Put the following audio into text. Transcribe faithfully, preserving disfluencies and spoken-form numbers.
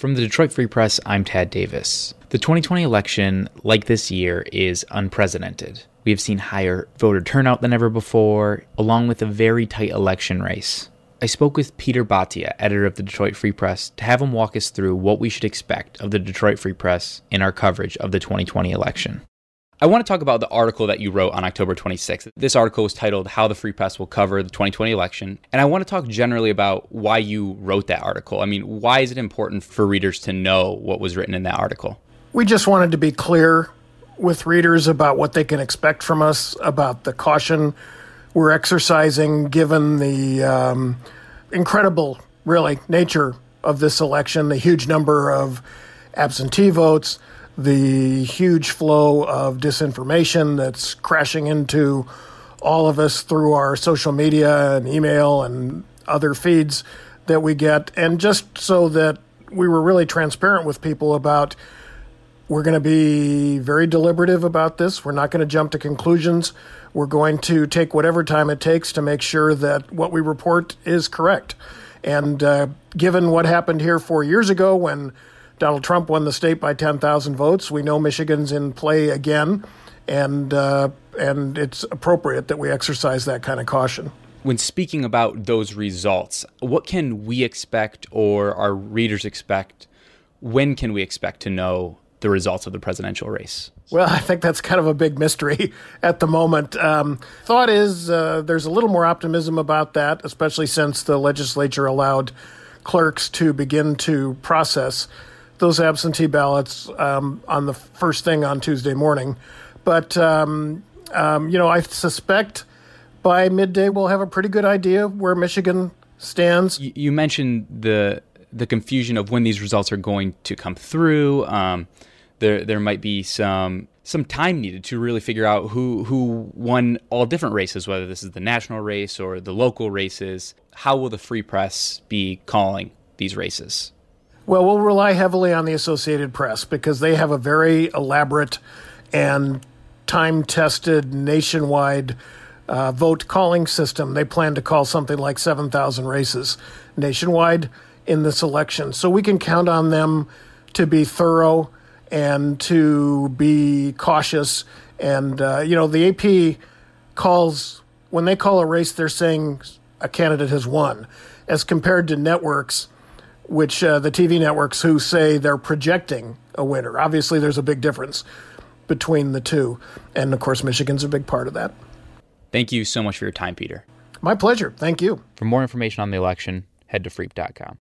From the Detroit Free Press, I'm Tad Davis. The twenty twenty election, like this year, is unprecedented. We have seen higher voter turnout than ever before, along with a very tight election race. I spoke with Peter Bhatia, editor of the Detroit Free Press, to have him walk us through what we should expect of the Detroit Free Press in our coverage of the twenty twenty election. I want to talk about the article that you wrote on October twenty-sixth. This article was titled How the Free Press Will Cover the twenty twenty Election. And I want to talk generally about why you wrote that article. I mean, why is it important for readers to know what was written in that article? We just wanted to be clear with readers about what they can expect from us, about the caution we're exercising given the um, incredible, really, nature of this election, the huge number of absentee votes, the huge flow of disinformation that's crashing into all of us through our social media and email and other feeds that we get. And just so that we were really transparent with people about, we're going to be very deliberative about this. We're not going to jump to conclusions. We're going to take whatever time it takes to make sure that what we report is correct. And uh, given what happened here four years ago when Donald Trump won the state by ten thousand votes, we know Michigan's in play again, and uh, and it's appropriate that we exercise that kind of caution. When speaking about those results, what can we expect or our readers expect? When can we expect to know the results of the presidential race? Well, I think that's kind of a big mystery at the moment. Um, thought is uh, there's a little more optimism about that, especially since the legislature allowed clerks to begin to process those absentee ballots um, on the first thing on Tuesday morning. But, um, um, you know, I suspect by midday we'll have a pretty good idea where Michigan stands. You, you mentioned the the confusion of when these results are going to come through. Um, there there might be some some time needed to really figure out who, who won all different races, whether this is the national race or the local races. How will the Free Press be calling these races? Well, we'll rely heavily on the Associated Press because they have a very elaborate and time-tested nationwide uh, vote calling system. They plan to call something like seven thousand races nationwide in this election. So we can count on them to be thorough and to be cautious. And, uh, you know, the A P calls, when they call a race, they're saying a candidate has won, as compared to networks which uh, the T V networks who say they're projecting a winner. Obviously, there's a big difference between the two. And, of course, Michigan's a big part of that. Thank you so much for your time, Peter. My pleasure. Thank you. For more information on the election, head to freep dot com.